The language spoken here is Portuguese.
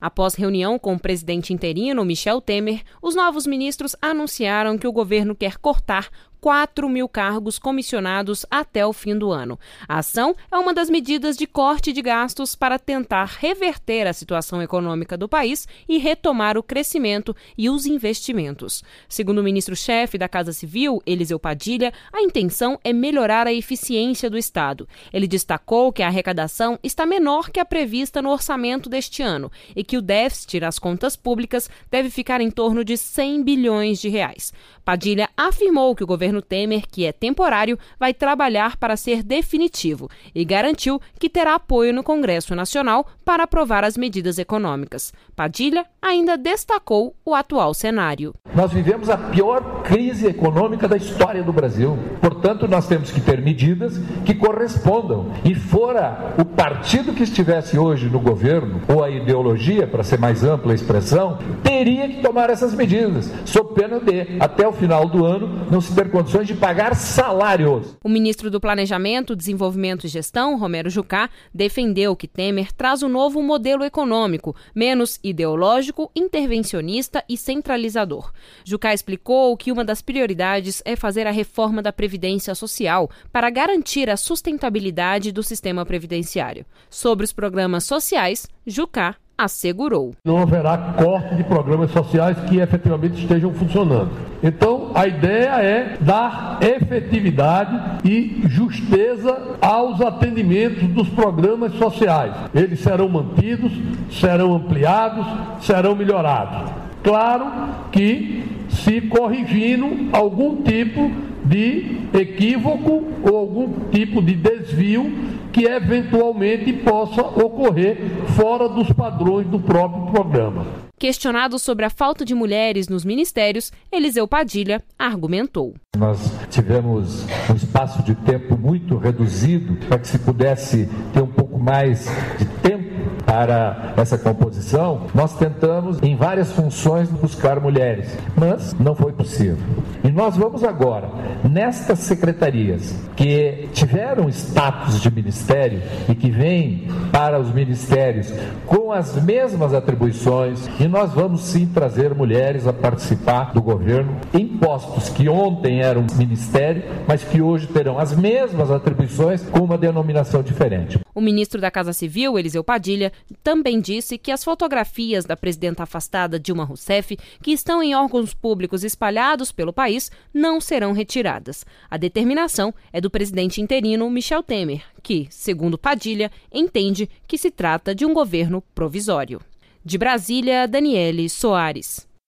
Após reunião com o presidente interino, Michel Temer, os novos ministros anunciaram que o governo quer cortar 4.000 cargos comissionados até o fim do ano. A ação é uma das medidas de corte de gastos para tentar reverter a situação econômica do país e retomar o crescimento e os investimentos. Segundo o ministro-chefe da Casa Civil, Eliseu Padilha, a intenção é melhorar a eficiência do Estado. Ele destacou que a arrecadação está menor que a prevista no orçamento deste ano e que o déficit nas contas públicas deve ficar em torno de 100 bilhões de reais. Padilha afirmou que o governo Temer, que é temporário, vai trabalhar para ser definitivo e garantiu que terá apoio no Congresso Nacional para aprovar as medidas econômicas. Padilha ainda destacou o atual cenário. Nós vivemos a pior crise econômica da história do Brasil. Portanto, nós temos que ter medidas que correspondam. E fora o partido que estivesse hoje no governo, ou a ideologia, para ser mais ampla a expressão, teria que tomar essas medidas, sob pena de, até o final do ano, não se ter condições de pagar salários. O ministro do Planejamento, Desenvolvimento e Gestão, Romero Jucá, defendeu que Temer traz um novo modelo econômico, menos ideológico, intervencionista e centralizador. Jucá explicou que uma das prioridades é fazer a reforma da Previdência Social para garantir a sustentabilidade do sistema previdenciário. Sobre os programas sociais, Jucá assegurou. Não haverá corte de programas sociais que efetivamente estejam funcionando. Então, a ideia é dar efetividade e justeza aos atendimentos dos programas sociais. Eles serão mantidos, serão ampliados, serão melhorados. Claro que se corrigindo algum tipo de equívoco ou algum tipo de desvio que eventualmente possa ocorrer fora dos padrões do próprio programa. Questionado sobre a falta de mulheres nos ministérios, Eliseu Padilha argumentou. Nós tivemos um espaço de tempo muito reduzido para que se pudesse ter um pouco mais de tempo para essa composição. Nós tentamos, em várias funções, buscar mulheres, mas não foi possível. E nós vamos agora, nestas secretarias que tiveram status de ministério e que vêm para os ministérios com as mesmas atribuições, e nós vamos sim trazer mulheres a participar do governo em postos que ontem eram ministério, mas que hoje terão as mesmas atribuições com uma denominação diferente. O ministro da Casa Civil, Eliseu Padilha, também disse que as fotografias da presidenta afastada Dilma Rousseff, que estão em órgãos públicos espalhados pelo país, não serão retiradas. A determinação é do presidente interino Michel Temer, que, segundo Padilha, entende que se trata de um governo provisório. De Brasília, Daniele Soares.